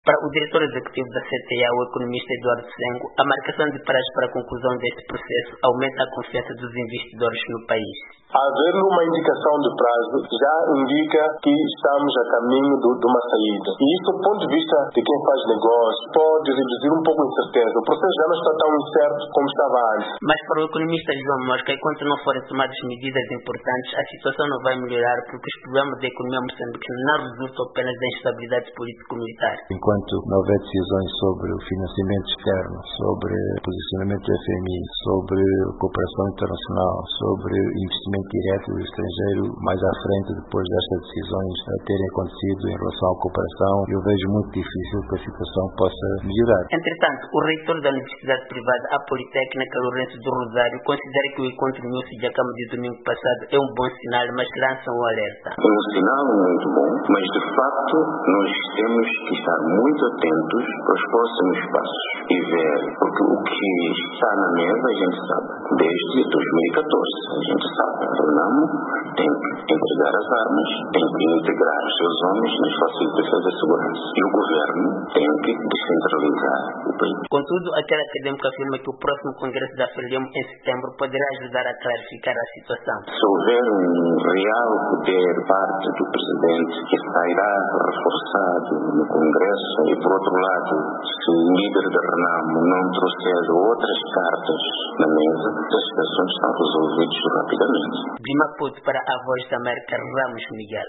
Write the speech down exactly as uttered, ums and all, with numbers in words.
Para o diretor executivo da C T A, o economista Eduardo Sengo, a marcação de prazo para a conclusão deste processo aumenta a confiança dos investidores no país. Haver uma indicação de prazo já indica que estamos a caminho de, de uma saída. E isso, do ponto de vista de quem faz negócio, pode reduzir um pouco a incerteza. O processo já não está tão incerto como estava antes. Mas para o economista João Mosca, enquanto não forem tomadas medidas importantes, a situação não vai melhorar porque os problemas da economia moçambicana não resultam apenas da instabilidade político-militar. Enquanto não houver decisões sobre o financiamento externo, sobre o posicionamento do F M I, sobre a cooperação internacional, sobre investimento direto do estrangeiro, mais à frente, depois destas decisões a terem acontecido em relação à cooperação, eu vejo muito difícil que a situação possa melhorar. Entretanto, o reitor da Universidade Privada, a Politécnica Lourenço do Rosário, considera que o encontro no Sijacama de domingo passado é um bom sinal, mas lança um alerta. É um sinal muito bom, mas de facto nós temos que estar muito atentos aos próximos passos e ver, porque o que está na mesa a gente sabe, desde dois mil e catorze, a gente sabe. A RENAMO tem que entregar as armas, tem que integrar os seus homens nas forças de defesa e segurança. E o governo tem que descentralizar o país. Contudo, aquele académico afirma que o próximo congresso da FRELIUM em setembro poderá ajudar a clarificar a situação. Se houver um real poder parte do presidente que sairá reforçado no congresso e, por outro lado, se o líder da RENAMO não trouxer outras cartas na mesa, as situações estão resolvidas rapidamente. De Maputo para a Voz da América, Ramos Miguel.